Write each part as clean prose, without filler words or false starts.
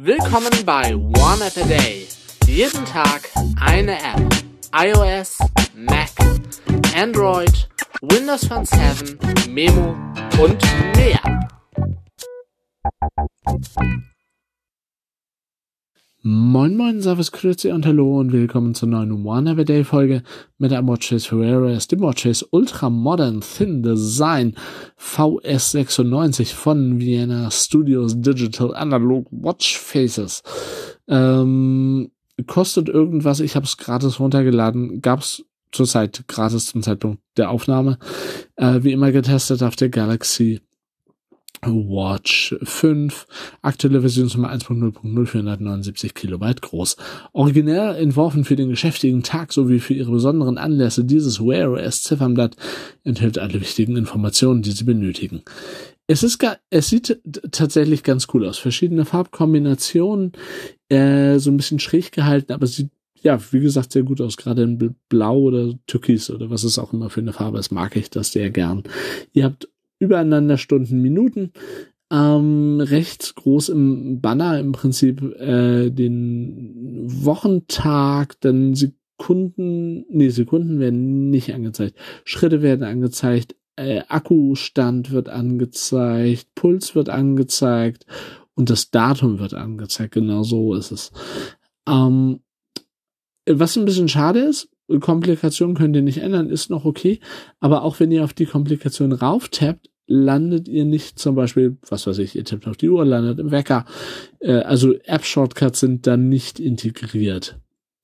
Willkommen bei One App a Day. Jeden Tag eine App. iOS, Mac, Android, Windows Phone 7, Memo und mehr. Moin moin, servus, grüezi und hallo und willkommen zur neuen One App a Day Folge mit der Watch Face Ferreras, dem Watch Face Ultra Modern Thin Design VS96 von Vienna Studios Digital Analog Watch Faces. Kostet irgendwas, ich habe es gratis runtergeladen, gab's zurzeit gratis zum Zeitpunkt der Aufnahme, wie immer getestet auf der Galaxy Watch 5, aktuelle Versionsnummer 1.0.0, 479 Kilobyte groß. Originär entworfen für den geschäftigen Tag sowie für ihre besonderen Anlässe, dieses Wear OS Ziffernblatt enthält alle wichtigen Informationen, die Sie benötigen. Es sieht tatsächlich ganz cool aus. Verschiedene Farbkombinationen, so ein bisschen schräg gehalten, aber sieht, ja, wie gesagt, sehr gut aus. Gerade in Blau oder Türkis oder was es auch immer für eine Farbe ist, mag ich das sehr gern. Ihr habt übereinander Stunden, Minuten. Rechts groß im Banner im Prinzip den Wochentag, dann Sekunden werden nicht angezeigt. Schritte werden angezeigt, Akkustand wird angezeigt, Puls wird angezeigt und das Datum wird angezeigt. Genau so ist es. Was ein bisschen schade ist, Komplikationen könnt ihr nicht ändern, ist noch okay, aber auch wenn ihr auf die Komplikation rauftappt, landet ihr nicht zum Beispiel, was weiß ich, ihr tippt auf die Uhr, landet im Wecker, also App-Shortcuts sind dann nicht integriert.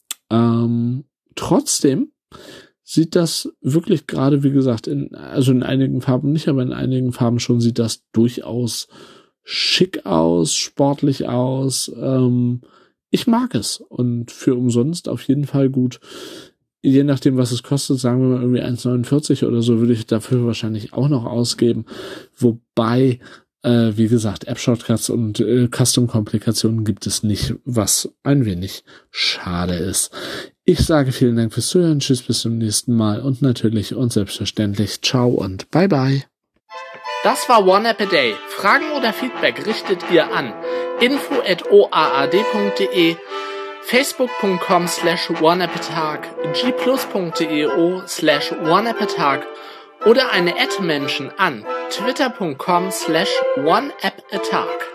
Trotzdem sieht das wirklich gerade, wie gesagt, in einigen Farben nicht, aber in einigen Farben schon sieht das durchaus schick aus, sportlich aus, ich mag es und für umsonst auf jeden Fall gut. Je nachdem, was es kostet, sagen wir mal irgendwie 1,49 oder so, würde ich dafür wahrscheinlich auch noch ausgeben. Wobei, wie gesagt, App-Shortcuts und Custom-Komplikationen gibt es nicht, was ein wenig schade ist. Ich sage vielen Dank fürs Zuhören, tschüss, bis zum nächsten Mal und natürlich und selbstverständlich ciao und bye bye. Das war One App a Day. Fragen oder Feedback richtet ihr an info@oaad.de, facebook.com/oneappatag, gplus.io/oneappatag oder eine @Menschen an twitter.com/oneappatag.